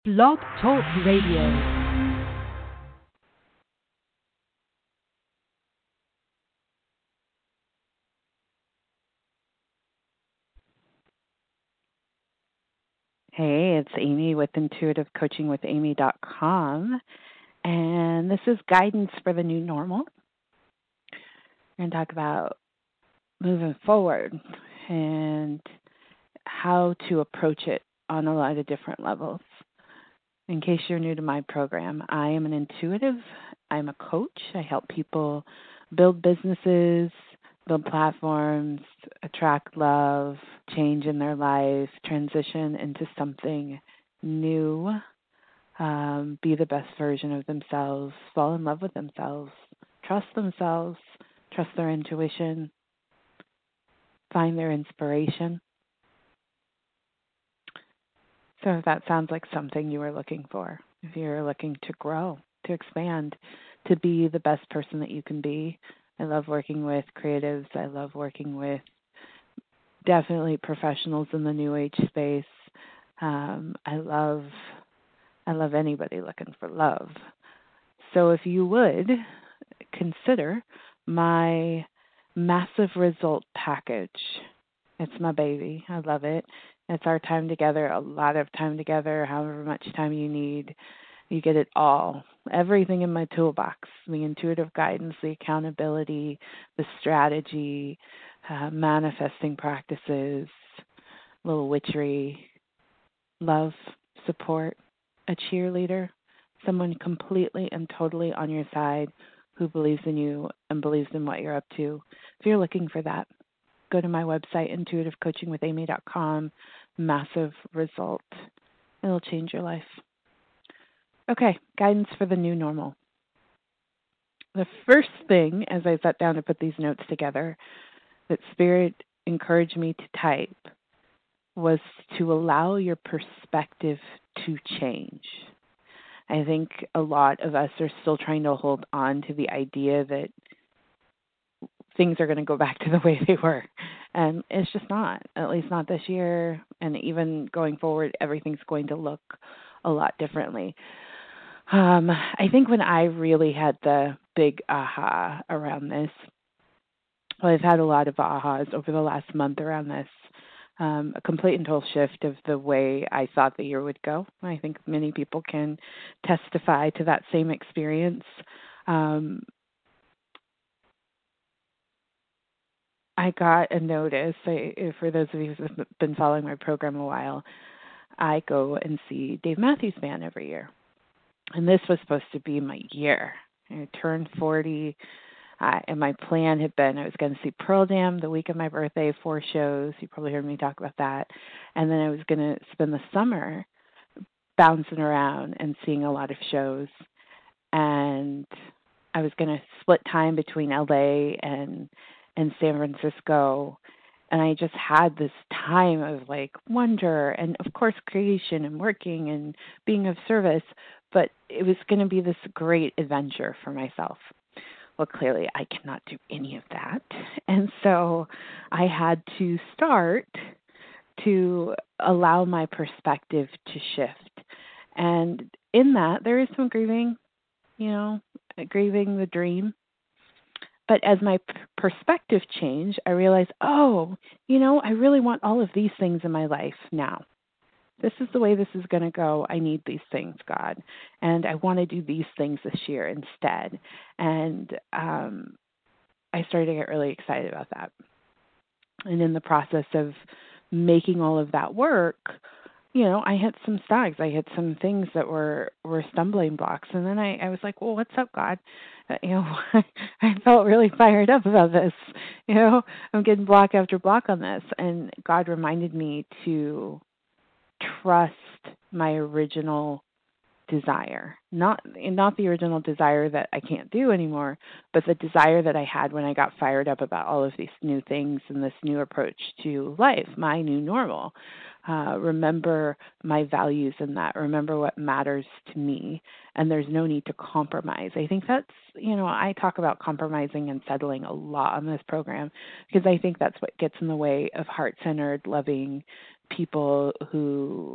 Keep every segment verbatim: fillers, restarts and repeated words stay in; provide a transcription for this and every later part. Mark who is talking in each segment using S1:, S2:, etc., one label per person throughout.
S1: Blog Talk Radio. Hey, it's Amy with intuitive coaching with amy dot com, and this is guidance for the new normal. We're going to talk about moving forward and how to approach it on a lot of different levels. In case you're new to my program, I am an intuitive. I'm a coach. I help people build businesses, build platforms, attract love, change in their life, transition into something new, um, be the best version of themselves, fall in love with themselves, trust themselves, trust their intuition, find their inspiration. So if that sounds like something you are looking for, if you're looking to grow, to expand, to be the best person that you can be, I love working with creatives. I love working with definitely professionals in the new age space. Um, I love, I love anybody looking for love. So if you would consider my massive result package, it's my baby. I love it. It's our time together, a lot of time together, however much time you need. You get it all, everything in my toolbox, the intuitive guidance, the accountability, the strategy, uh, manifesting practices, a little witchery, love, support, a cheerleader, someone completely and totally on your side who believes in you and believes in what you're up to. If you're looking for that, go to my website, intuitive coaching with amy dot com. Massive result. It'll change your life. Okay, guidance for the new normal. The first thing, as I sat down to put these notes together, that Spirit encouraged me to type was to allow your perspective to change. I think a lot of us are still trying to hold on to the idea that things are going to go back to the way they were. And it's just not, at least not this year. And even going forward, everything's going to look a lot differently. Um, I think when I really had the big aha around this, well, I've had a lot of ahas over the last month around this, um, a complete and total shift of the way I thought the year would go. I think many people can testify to that same experience. Um, I got a notice. I, for those of you who have been following my program a while, I go and see Dave Matthews Band every year. And this was supposed to be my year. I turned forty, uh, and my plan had been I was going to see Pearl Jam the week of my birthday, four shows. You probably heard me talk about that. And then I was going to spend the summer bouncing around and seeing a lot of shows. And I was going to split time between L A and and San Francisco. And I just had this time of like wonder and, of course, creation and working and being of service. But it was going to be this great adventure for myself. Well, clearly, I cannot do any of that. And so I had to start to allow my perspective to shift. And in that, there is some grieving, you know, grieving the dream. But as my p- perspective changed, I realized, oh, you know, I really want all of these things in my life now. This is the way this is going to go. I need these things, God. And I want to do these things this year instead. And um, I started to get really excited about that. And in the process of making all of that work, you know, I hit some snags. I hit some things that were, were stumbling blocks. And then I, I was like, well, what's up, God? Uh, you know, I felt really fired up about this. You know, I'm getting block after block on this. And God reminded me to trust my original desire, not not the original desire that I can't do anymore, but the desire that I had when I got fired up about all of these new things and this new approach to life, my new normal. Uh, remember my values in that. Remember what matters to me, and there's no need to compromise. I think that's, you know, I talk about compromising and settling a lot on this program because I think that's what gets in the way of heart-centered, loving people who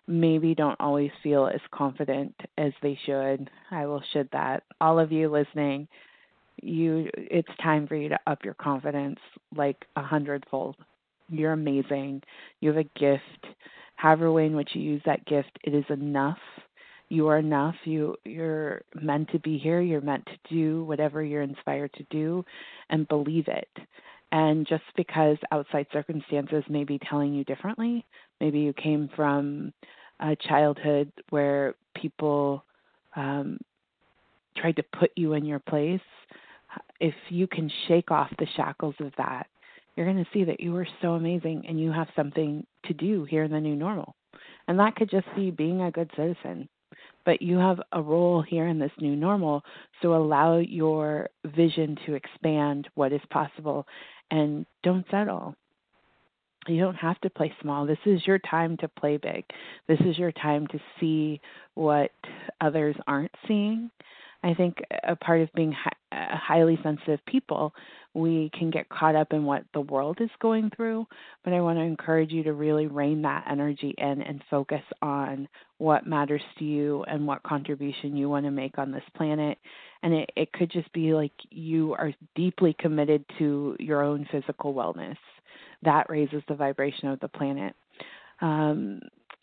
S1: maybe don't always feel as confident as they should. I will shed that. All of you listening, you it's time for you to up your confidence like a hundredfold. You're amazing. You have a gift. However way in which you use that gift, it is enough. You are enough. You you're meant to be here. You're meant to do whatever you're inspired to do, and believe it. And just because outside circumstances may be telling you differently, maybe you came from a childhood where people um, tried to put you in your place. If you can shake off the shackles of that, you're going to see that you are so amazing and you have something to do here in the new normal. And that could just be being a good citizen. But you have a role here in this new normal, so allow your vision to expand what is possible and don't settle. You don't have to play small. This is your time to play big. This is your time to see what others aren't seeing. I think a part of being a highly sensitive people, we can get caught up in what the world is going through, but I want to encourage you to really rein that energy in and focus on what matters to you and what contribution you want to make on this planet. And it, it could just be like you are deeply committed to your own physical wellness. That raises the vibration of the planet. Um,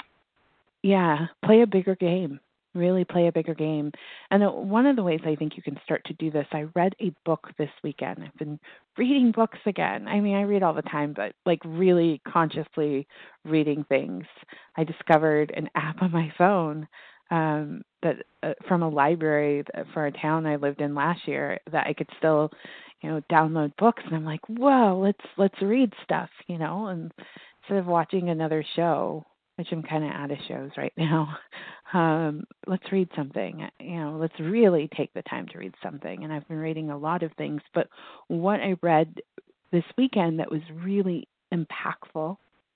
S1: yeah, play a bigger game. Really play a bigger game. And one of the ways I think you can start to do this, I read a book this weekend. I've been reading books again. I mean, I read all the time, but like really consciously reading things. I discovered an app on my phone um, that uh, from a library for a town I lived in last year that I could still, you know, download books. And I'm like, whoa, let's let's read stuff, you know, and instead of watching another show, which I'm kind of out of shows right now. Um, let's read something. You know, let's really take the time to read something. And I've been reading a lot of things, but what I read this weekend that was really impactful.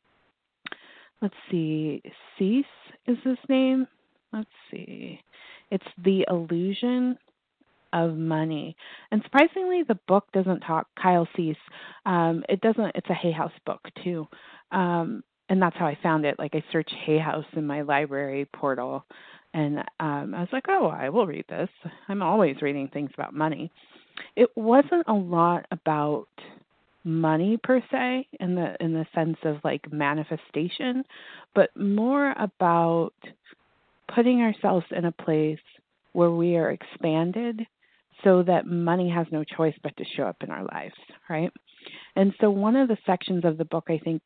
S1: Let's see, Cease is his name. Let's see. It's The Illusion of Money. And surprisingly, the book doesn't talk, Kyle Cease, um, it doesn't, it's a Hay House book too. Um, and that's how I found it. Like I searched Hay House in my library portal, and um, I was like, oh, I will read this. I'm always reading things about money. It wasn't a lot about money per se in the in the sense of like manifestation, but more about putting ourselves in a place where we are expanded so that money has no choice but to show up in our lives, right? And so one of the sections of the book I think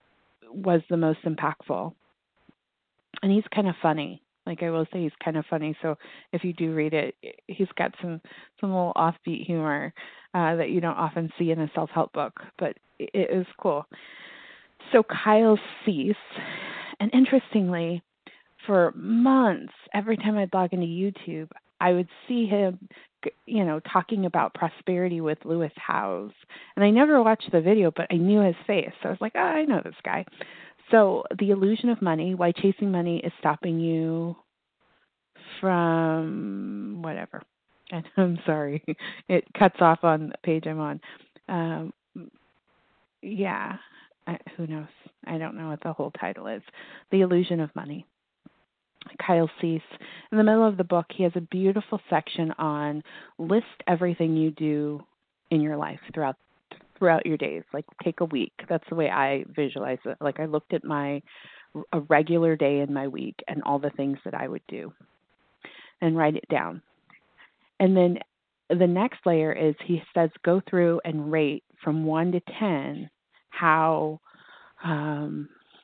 S1: was the most impactful. And he's kind of funny. Like I will say he's kind of funny. So if you do read it, he's got some, some little offbeat humor uh, that you don't often see in a self-help book, but it, it is cool. So Kyle Cease, and interestingly, for months, every time I'd log into YouTube, I would see him, you know, talking about prosperity with Lewis Howes. And I never watched the video, but I knew his face. So I was like, oh, I know this guy. So The Illusion of Money, Why Chasing Money is Stopping You from whatever. And I'm sorry. It cuts off on the page I'm on. Um, yeah. I, who knows? I don't know what the whole title is. The Illusion of Money. Kyle Cease. In the middle of the book, he has a beautiful section on list everything you do in your life throughout throughout your days. Like take a week. That's the way I visualize it. Like I looked at my a regular day in my week and all the things that I would do and write it down. And then the next layer is he says go through and rate from one to ten how um,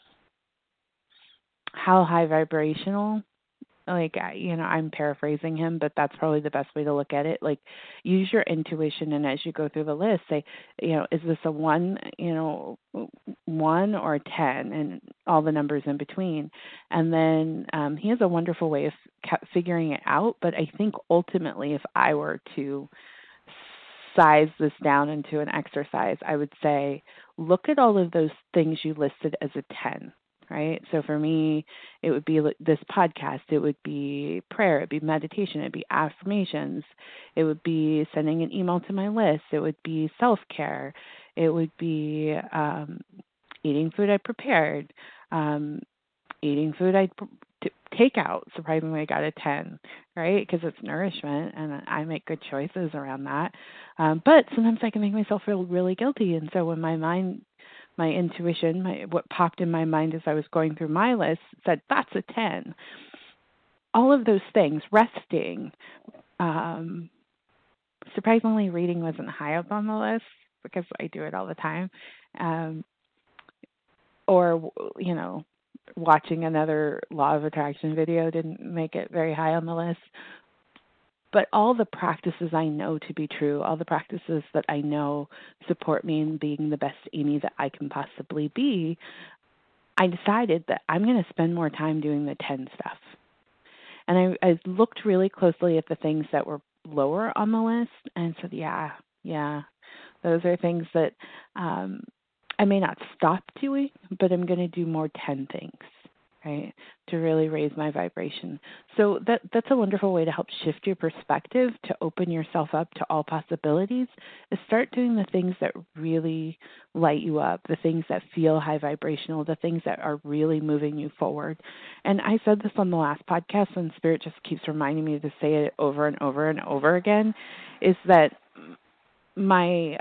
S1: how high vibrational, like, you know, I'm paraphrasing him, but that's probably the best way to look at it. Like, use your intuition, and as you go through the list, say, you know, is this a one, you know, one or a ten, and all the numbers in between. And then um, he has a wonderful way of figuring it out, but I think ultimately if I were to size this down into an exercise, I would say, look at all of those things you listed as a ten. Right? So for me, it would be this podcast, it would be prayer, it would be meditation, it would be affirmations, it would be sending an email to my list, it would be self-care, it would be um, eating food I prepared, um, Eating food I t- take out, surprisingly, I got a ten, right? Because it's nourishment, and I make good choices around that. Um, but sometimes I can make myself feel really guilty, and so when my mind, my intuition, my what popped in my mind as I was going through my list said that's a ten. All of those things, resting, um, surprisingly, reading wasn't high up on the list because I do it all the time. Um, or, you know, watching another law of attraction video didn't make it very high on the list. But all the practices I know to be true, all the practices that I know support me in being the best Amy that I can possibly be, I decided that I'm going to spend more time doing the ten stuff. And I, I looked really closely at the things that were lower on the list and said, yeah, yeah, those are things that um, I may not stop doing, but I'm going to do more ten things, right, to really raise my vibration. So that that's a wonderful way to help shift your perspective, to open yourself up to all possibilities, is start doing the things that really light you up, the things that feel high vibrational, the things that are really moving you forward. And I said this on the last podcast, and Spirit just keeps reminding me to say it over and over and over again, is that my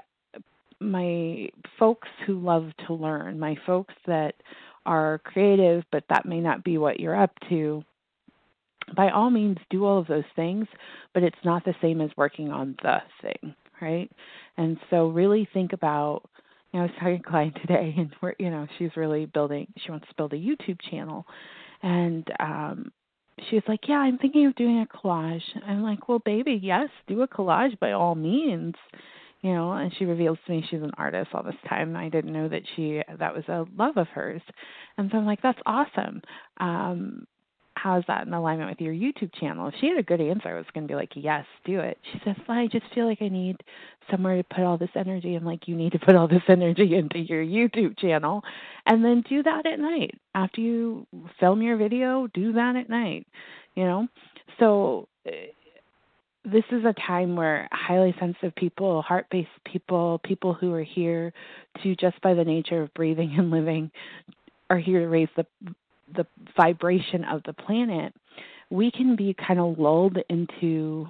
S1: my folks who love to learn, my folks that are creative, but that may not be what you're up to, by all means do all of those things, but it's not the same as working on the thing, right? And so really think about, you know, I was talking to a client today, and we're, you know, she's really building, she wants to build a YouTube channel. And um, she was like, yeah, I'm thinking of doing a collage. I'm like, well, baby, yes, do a collage by all means. You know, and she reveals to me she's an artist all this time. I didn't know that she that was a love of hers. And so I'm like, that's awesome. Um, how is that in alignment with your YouTube channel? If she had a good answer, I was going to be like, yes, do it. She says, well, I just feel like I need somewhere to put all this energy. I'm like, you need to put all this energy into your YouTube channel, and then do that at night. After you film your video, do that at night, you know? So this is a time where highly sensitive people, heart-based people, people who are here to, just by the nature of breathing and living, are here to raise the the vibration of the planet. We can be kind of lulled into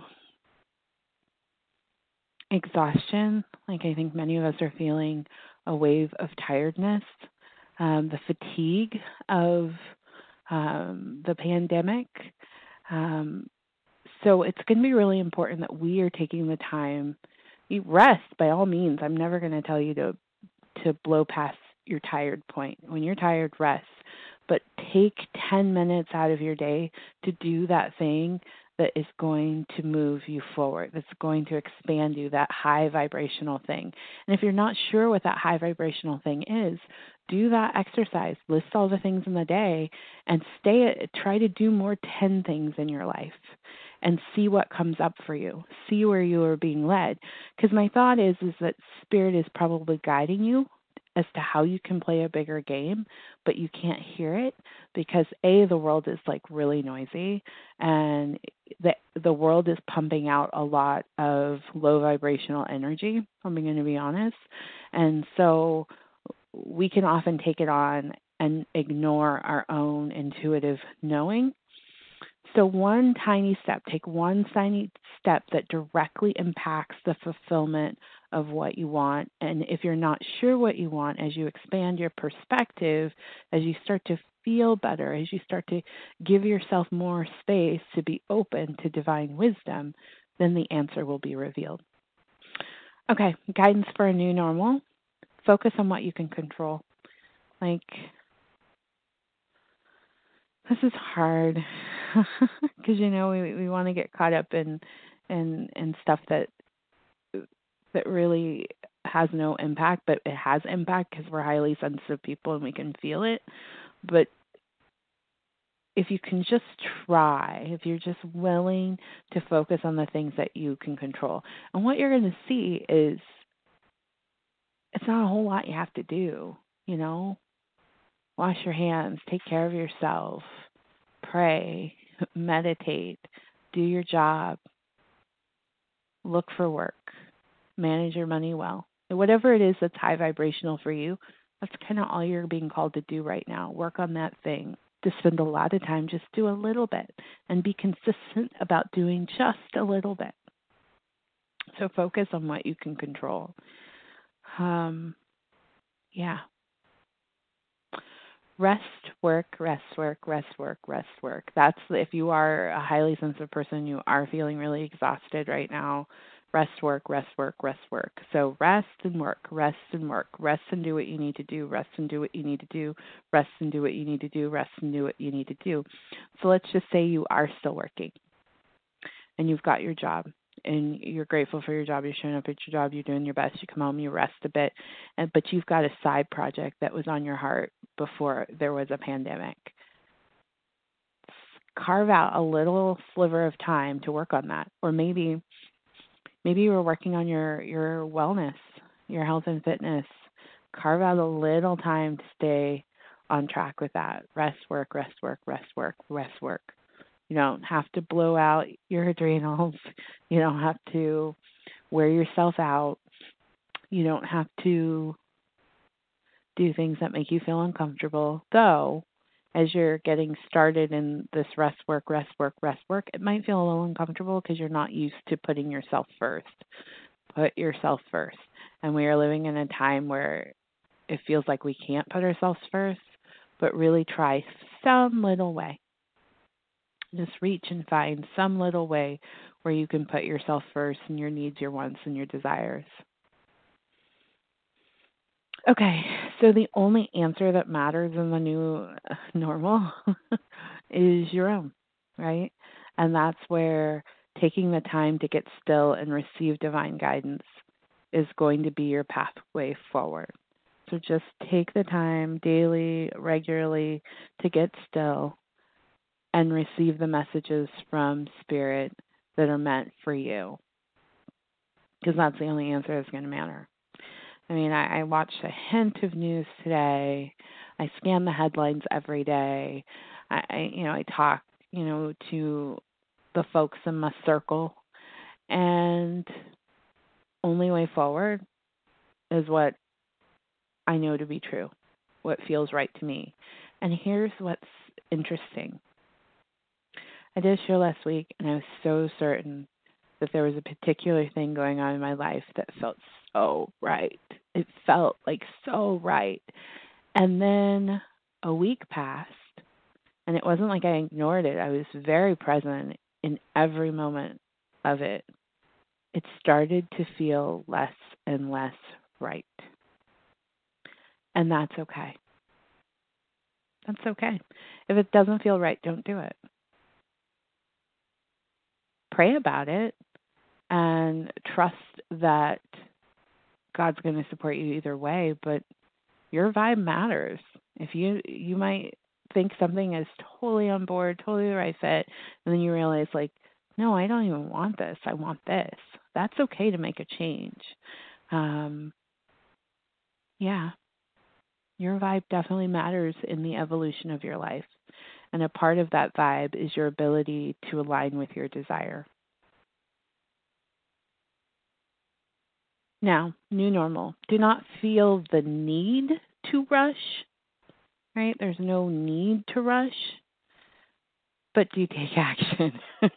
S1: exhaustion. Like I think many of us are feeling a wave of tiredness, um, the fatigue of um, the pandemic. Um, So it's going to be really important that we are taking the time. You rest by all means. I'm never going to tell you to to blow past your tired point. When you're tired, rest. But take ten minutes out of your day to do that thing that is going to move you forward, that's going to expand you, that high vibrational thing. And if you're not sure what that high vibrational thing is, do that exercise. List all the things in the day and stay at, try to do more ten things in your life and see what comes up for you. See where you are being led. Because my thought is is that Spirit is probably guiding you as to how you can play a bigger game, but you can't hear it because A, the world is like really noisy, and the the world is pumping out a lot of low vibrational energy, if I'm going to be honest. And so we can often take it on and ignore our own intuitive knowing. So one tiny step, take one tiny step that directly impacts the fulfillment of what you want. And if you're not sure what you want, as you expand your perspective, as you start to feel better, as you start to give yourself more space to be open to divine wisdom, then the answer will be revealed. Okay, guidance for a new normal. Focus on what you can control. Like, this is hard because you know we we want to get caught up in in in stuff that that really has no impact, but it has impact because we're highly sensitive people and we can feel it. But if you can just try, if you're just willing to focus on the things that you can control, and what you're going to see is it's not a whole lot you have to do, you know. Wash your hands, take care of yourself, pray, meditate, do your job, look for work, manage your money well. Whatever it is that's high vibrational for you, that's kind of all you're being called to do right now. Work on that thing. to spend a lot of time, just do a little bit and be consistent about doing just a little bit. So focus on what you can control. Um, yeah. Rest, work, rest, work, rest, work, rest, work. That's if you are a highly sensitive person, you are feeling really exhausted right now. Rest, work, rest, work, rest, work. So rest and work, rest and work, rest and do what you need to do, rest and do what you need to do, rest and do what you need to do, rest and do what you need to do. So let's just say you are still working and you've got your job and you're grateful for your job, you're showing up at your job, you're doing your best, you come home, you rest a bit, and but you've got a side project that was on your heart before there was a pandemic. Carve out a little sliver of time to work on that. Or maybe maybe you were working on your, your wellness, your health and fitness. Carve out a little time to stay on track with that. Rest, work, rest, work, rest, work, rest, work. You don't have to blow out your adrenals. You don't have to wear yourself out. You don't have to do things that make you feel uncomfortable. Though, as you're getting started in this rest work, rest work, rest work, it might feel a little uncomfortable because you're not used to putting yourself first. Put yourself first. And we are living in a time where it feels like we can't put ourselves first, but really try some little way. Just reach and find some little way where you can put yourself first and your needs, your wants, and your desires. Okay, so the only answer that matters in the new normal is your own, right? And that's where taking the time to get still and receive divine guidance is going to be your pathway forward. So just take the time daily, regularly to get still and receive the messages from Spirit that are meant for you. Because that's the only answer that's going to matter. I mean, I, I watched a hint of news today. I scan the headlines every day. I, I you know, I talk, you know, to the folks in my circle. And only way forward is what I know to be true, what feels right to me. And here's what's interesting. I did a show last week, and I was so certain that there was a particular thing going on in my life that felt so right. It felt like so right. And then a week passed, and it wasn't like I ignored it. I was very present in every moment of it. It started to feel less and less right. And that's okay. That's okay. If it doesn't feel right, don't do it. Pray about it and trust that God's going to support you either way, but your vibe matters. If you you might think something is totally on board, totally the right fit, and then you realize like, no, I don't even want this. I want this. That's okay to make a change. Um, yeah, your vibe definitely matters in the evolution of your life. And a part of that vibe is your ability to align with your desire. Now, new normal. Do not feel the need to rush, right? There's no need to rush, but do take action.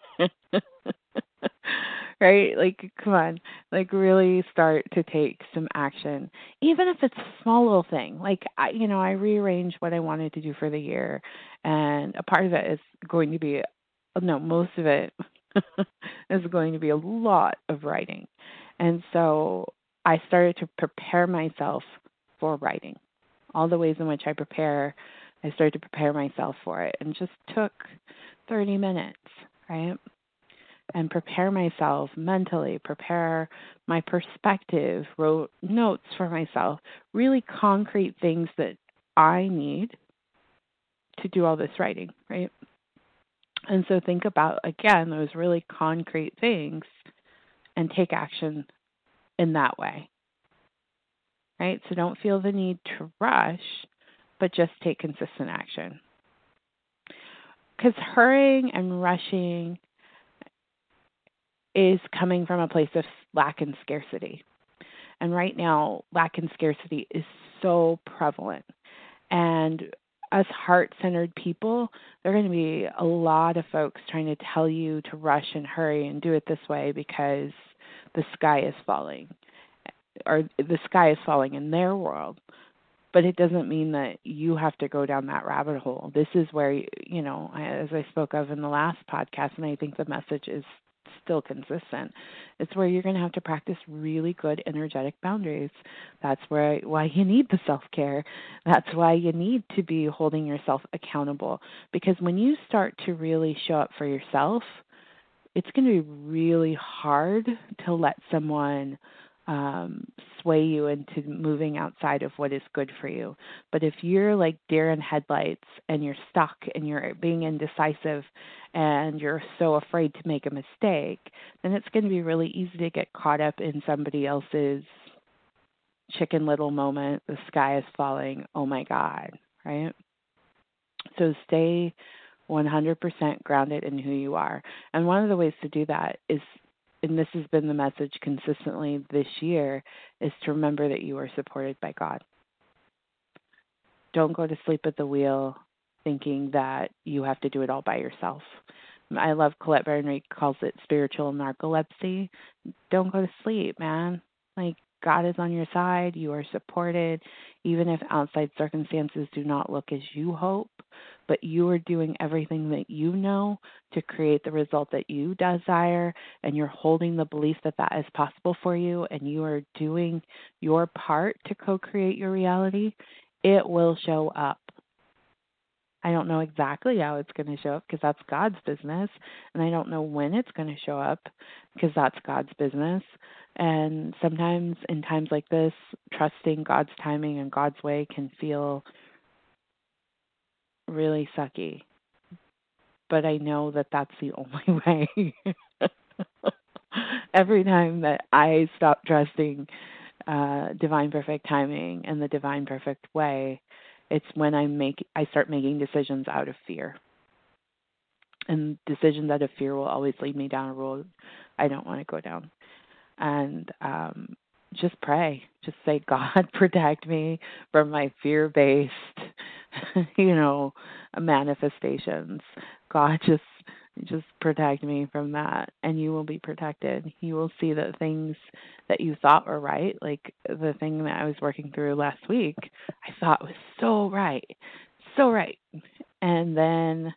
S1: Right? Like, come on. Like, really start to take some action. Even if it's a small little thing. Like, I, you know, I rearranged what I wanted to do for the year, and a part of it is going to be, no, most of it is going to be a lot of writing. And so I started to prepare myself for writing. All the ways in which I prepare, I started to prepare myself for it, and just took thirty minutes, right? And prepare myself mentally, prepare my perspective, wrote notes for myself, really concrete things that I need to do all this writing, right? And so think about, again, those really concrete things and take action in that way, right? So don't feel the need to rush, but just take consistent action. Because hurrying and rushing is coming from a place of lack and scarcity. And right now, lack and scarcity is so prevalent. And us heart-centered people, there are going to be a lot of folks trying to tell you to rush and hurry and do it this way because the sky is falling, or the sky is falling in their world. But it doesn't mean that you have to go down that rabbit hole. This is where, you know, as I spoke of in the last podcast, and I think the message is still consistent, it's where you're going to have to practice really good energetic boundaries. That's where why you need the self-care. That's why you need to be holding yourself accountable. Because when you start to really show up for yourself, it's going to be really hard to let someone um, sway you into moving outside of what is good for you. But if you're like deer in headlights and you're stuck and you're being indecisive and you're so afraid to make a mistake, then it's going to be really easy to get caught up in somebody else's chicken little moment. The sky is falling. Oh my God, right? So stay one hundred percent grounded in who you are. And one of the ways to do that is, and this has been the message consistently this year, is to remember that you are supported by God. Don't go to sleep at the wheel thinking that you have to do it all by yourself. I love Colette Baron calls it spiritual narcolepsy. Don't go to sleep, man. Like, God is on your side. You are supported, even if outside circumstances do not look as you hope. But you are doing everything that you know to create the result that you desire, and you're holding the belief that that is possible for you, and you are doing your part to co-create your reality. It will show up. I don't know exactly how it's going to show up because that's God's business, and I don't know when it's going to show up because that's God's business. And sometimes in times like this, trusting God's timing and God's way can feel really sucky. But I know that that's the only way. Every time that I stop trusting uh, divine perfect timing and the divine perfect way, it's when I make I start making decisions out of fear. And decisions out of fear will always lead me down a road I don't want to go down. And um, just pray. Just say, God, protect me from my fear-based, you know, manifestations. God, just just protect me from that, and you will be protected. You will see that things that you thought were right, like the thing that I was working through last week, I thought was so right, so right. And then,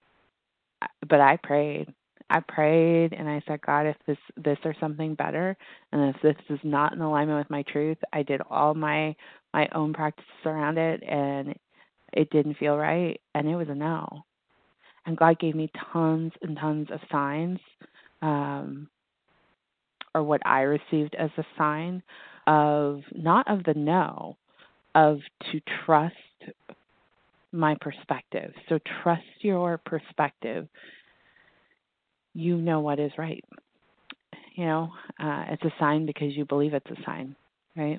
S1: but I prayed. I prayed and I said, God, if this this or something better, and if this is not in alignment with my truth, I did all my my own practices around it, and it didn't feel right, and it was a no. And God gave me tons and tons of signs, um, or what I received as a sign of, not of the no, of to trust my perspective. So trust your perspective. You know what is right. You know, uh, it's a sign because you believe it's a sign, right?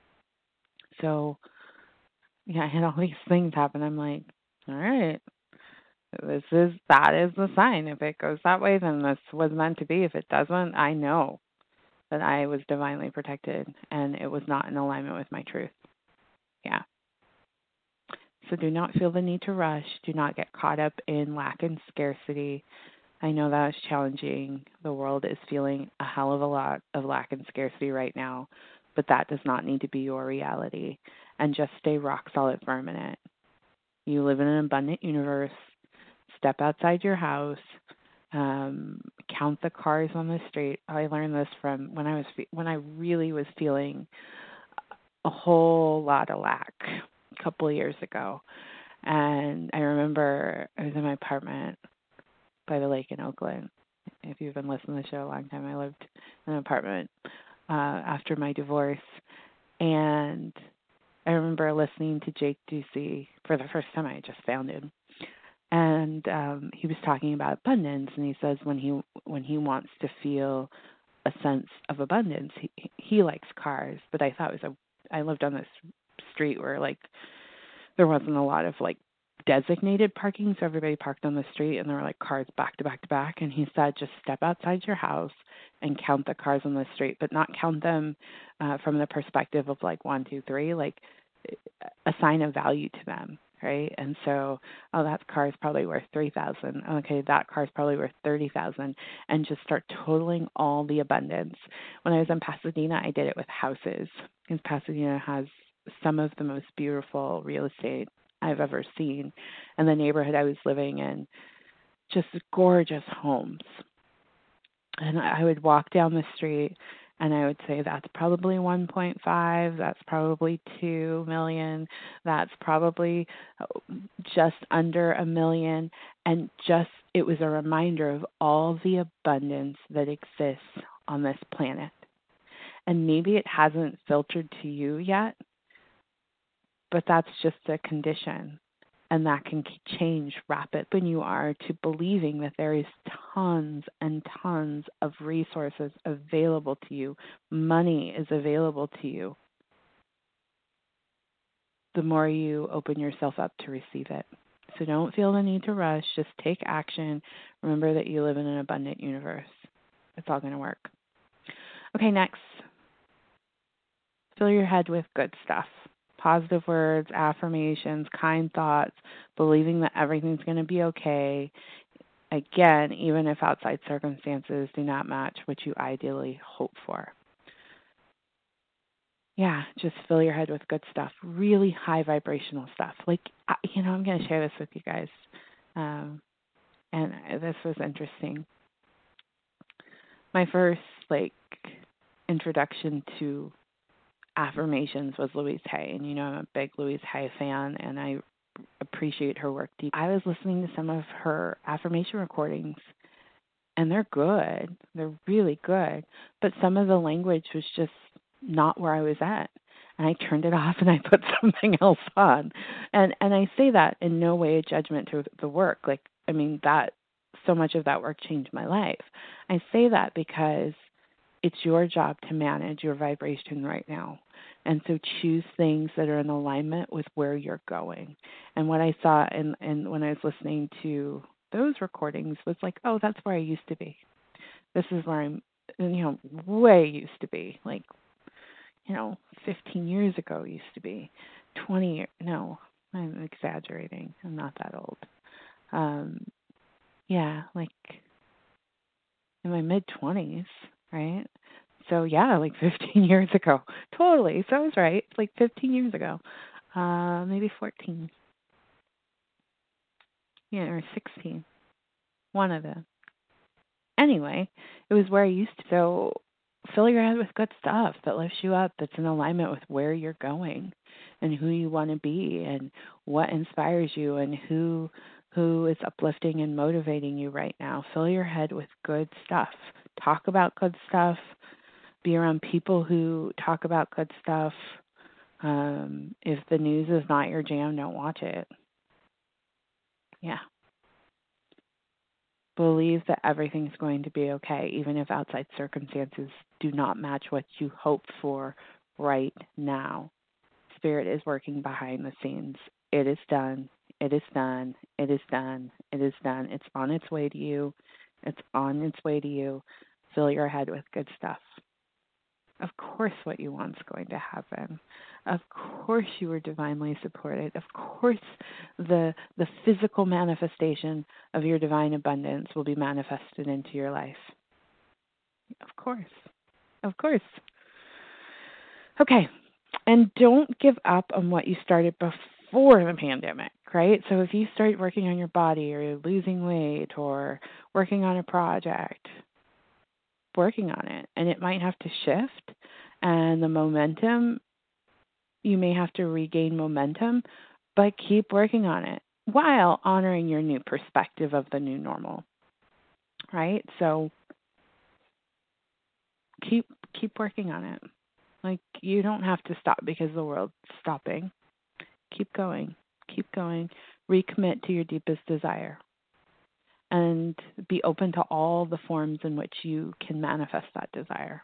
S1: So, yeah, I had all these things happen. I'm like, all right, this is, that is the sign. If it goes that way, then this was meant to be. If it doesn't, I know that I was divinely protected and it was not in alignment with my truth. Yeah. So do not feel the need to rush. Do not get caught up in lack and scarcity. I know that is challenging. The world is feeling a hell of a lot of lack and scarcity right now, but that does not need to be your reality. And just stay rock solid for a minute. You live in an abundant universe. Step outside your house. Um, count the cars on the street. I learned this from when I was when I really was feeling a whole lot of lack a couple of years ago. And I remember I was in my apartment by the lake in Oakland. If you've been listening to the show a long time, I lived in an apartment uh, after my divorce. And I remember listening to Jake Ducey for the first time. I just found him. And um, he was talking about abundance, and he says when he when he wants to feel a sense of abundance, he he likes cars. But I thought it was a I lived on this street where like there wasn't a lot of like designated parking, so everybody parked on the street, and there were like cars back to back to back. And he said, just step outside your house and count the cars on the street, but not count them uh, from the perspective of like one, two, three, like assign a value to them. right? And so, oh, that car is probably worth three thousand. Okay, that car is probably worth thirty thousand, and just start totaling all the abundance. When I was in Pasadena, I did it with houses, because Pasadena has some of the most beautiful real estate I've ever seen. And the neighborhood I was living in, just gorgeous homes. And I would walk down the street and I would say that's probably one point five, that's probably two million, that's probably just under a million. And just, it was a reminder of all the abundance that exists on this planet. And maybe it hasn't filtered to you yet, but that's just a condition. And that can change rapid when you are to believing that there is tons and tons of resources available to you. Money is available to you. The more you open yourself up to receive it. So don't feel the need to rush. Just take action. Remember that you live in an abundant universe. It's all going to work. Okay, next. Fill your head with good stuff. Positive words, affirmations, kind thoughts, believing that everything's going to be okay. Again, even if outside circumstances do not match what you ideally hope for. Yeah, just fill your head with good stuff, really high vibrational stuff. Like, you know, I'm going to share this with you guys. Um, and this was interesting. My first, like, introduction to affirmations was Louise Hay, and you know I'm a big Louise Hay fan, and I appreciate her work deeply. I was listening to some of her affirmation recordings, and they're good. They're really good, but some of the language was just not where I was at, and I turned it off and I put something else on. And and I say that in no way a judgment to the work. Like, I mean, that so much of that work changed my life. I say that because it's your job to manage your vibration right now. And so choose things that are in alignment with where you're going. And what I saw and and when I was listening to those recordings was like, oh, that's where I used to be. This is where I'm, you know, way used to be. Like, you know, fifteen years ago used to be. twenty years, no, I'm exaggerating. I'm not that old. Um, yeah, like in my mid-twenties, right? So, yeah, like fifteen years ago. Totally. So I was right. Like fifteen years ago. Uh, maybe fourteen. Yeah, or sixteen. One of them. Anyway, it was where I used to. So fill your head with good stuff that lifts you up, that's in alignment with where you're going and who you want to be and what inspires you and who who is uplifting and motivating you right now. Fill your head with good stuff. Talk about good stuff. Be around people who talk about good stuff. Um, if the news is not your jam, don't watch it. Yeah. Believe that everything's going to be okay, even if outside circumstances do not match what you hope for right now. Spirit is working behind the scenes. It is done. It is done. It is done. It is done. It's on its way to you. It's on its way to you. Fill your head with good stuff. Of course what you want is going to happen. Of course you are divinely supported. Of course the the physical manifestation of your divine abundance will be manifested into your life. Of course. Of course. Okay. And don't give up on what you started before the pandemic, right? So if you start working on your body or losing weight or working on a project, working on it, and it might have to shift, and the momentum, you may have to regain momentum, but keep working on it while honoring your new perspective of the new normal, right? So keep keep working on it. Like, you don't have to stop because the world's stopping. Keep going. Keep going. Recommit to your deepest desire. And be open to all the forms in which you can manifest that desire.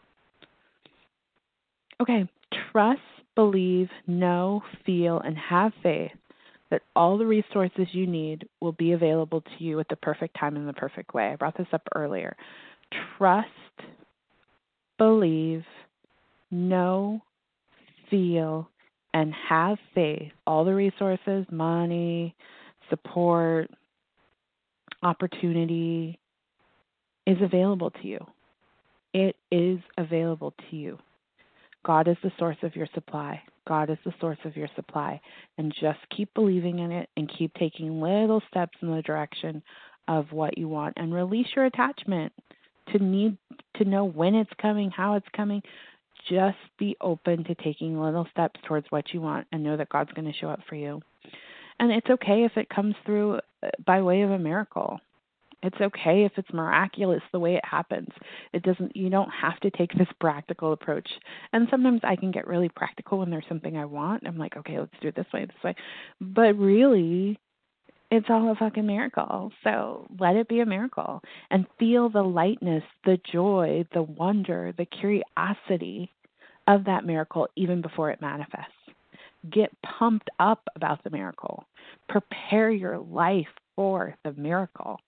S1: Okay, trust, believe, know, feel, and have faith that all the resources you need will be available to you at the perfect time in the perfect way. I brought this up earlier. Trust, believe, know, feel, and have faith. All the resources, money, support, opportunity is available to you. It is available to you. God is the source of your supply. God is the source of your supply. And just keep believing in it and keep taking little steps in the direction of what you want, and release your attachment to need to know when it's coming, how it's coming. Just be open to taking little steps towards what you want and know that God's going to show up for you. And it's okay if it comes through by way of a miracle. It's okay if it's miraculous the way it happens. It doesn't, you don't have to take this practical approach. And sometimes I can get really practical when there's something I want. I'm like, okay, let's do it this way, this way. But really, it's all a fucking miracle. So let it be a miracle and feel the lightness, the joy, the wonder, the curiosity of that miracle even before it manifests. Get pumped up about the miracle. Prepare your life for the miracle.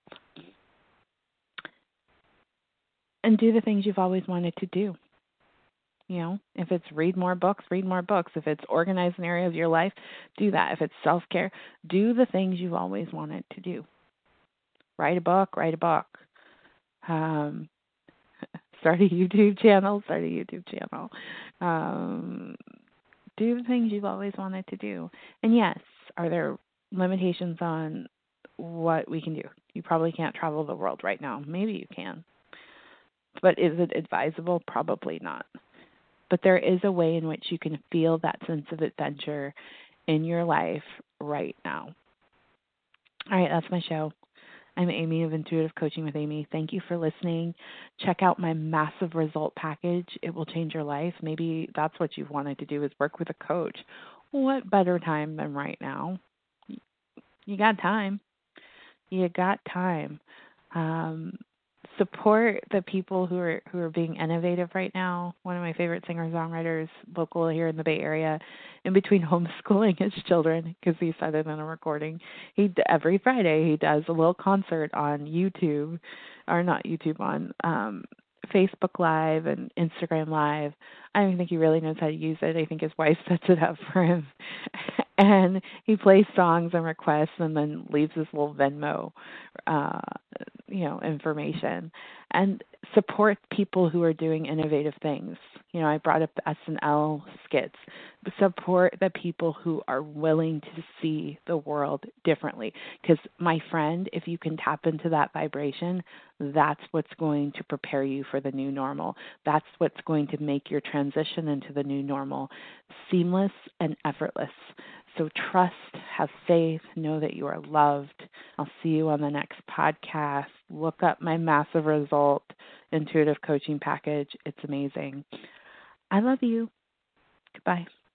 S1: And do the things you've always wanted to do. You know, if it's read more books, read more books. If it's organize an area of your life, do that. If it's self-care, do the things you've always wanted to do. Write a book, write a book. Um, start a YouTube channel, start a YouTube channel. Um, do the things you've always wanted to do. And yes, are there limitations on what we can do? You probably can't travel the world right now. Maybe you can. But is it advisable? Probably not. But there is a way in which you can feel that sense of adventure in your life right now. All right, that's my show. I'm Amy of Intuitive Coaching with Amy. Thank you for listening. Check out my massive result package. It will change your life. Maybe that's what you've wanted to do, is work with a coach. What better time than right now? You got time. You got time. Um, support the people who are who are being innovative right now. One of my favorite singer-songwriters, local here in the Bay Area, in between homeschooling his children, because he said it in a recording, he every Friday he does a little concert on YouTube, or not YouTube, on um, Facebook Live and Instagram Live. I don't think he really knows how to use it. I think his wife sets it up for him. And he plays songs and requests and then leaves this little Venmo, uh, you know, information. And support people who are doing innovative things. You know, I brought up the S N L skits. Support the people who are willing to see the world differently. Because, my friend, if you can tap into that vibration, that's what's going to prepare you for the new normal. That's what's going to make your transition into the new normal seamless and effortless. So trust, have faith, know that you are loved. I'll see you on the next podcast. Look up my massive result intuitive coaching package. It's amazing. I love you. Goodbye.